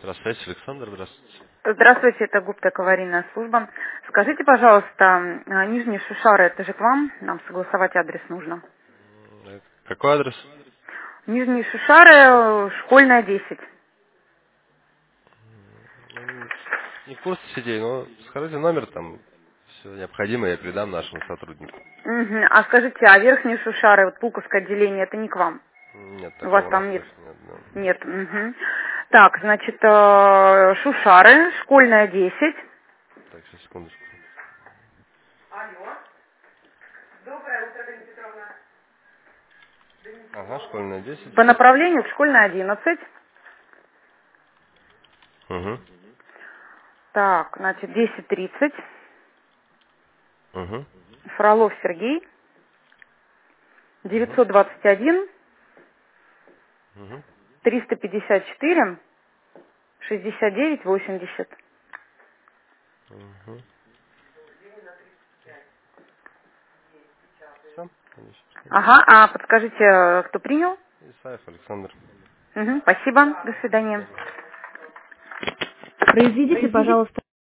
Здравствуйте, Александр, здравствуйте. Здравствуйте, это Гуптек, аварийная служба. Скажите, пожалуйста, Нижние Шушары, это же к вам? Нам согласовать адрес нужно. Какой адрес? Нижние Шушары, школьная 10. Ну, не в курсе сидей, но скажите номер, там все необходимое я передам нашему сотруднику. Мгм. А скажите, а Верхние Шушары, вот Пулковское отделение, это не к вам? Нет, У вас такого у нас там нет? больше нет. Да. Нет. Мгм. Так, значит, Шушары, школьная 10. Так, сейчас, секундочку. Алло. Доброе утро, Галина Петровна. Ага, школьная 10. По направлению к школьной 11. Угу. Так, значит, 10:30. Угу. Фролов Сергей. Угу. 921 Угу. 354 69 80. Угу. Все, конечно. Ага, а подскажите, кто принял? Исаев Александр. Мгм, спасибо, до До свидания. свидания. Произведите, пожалуйста,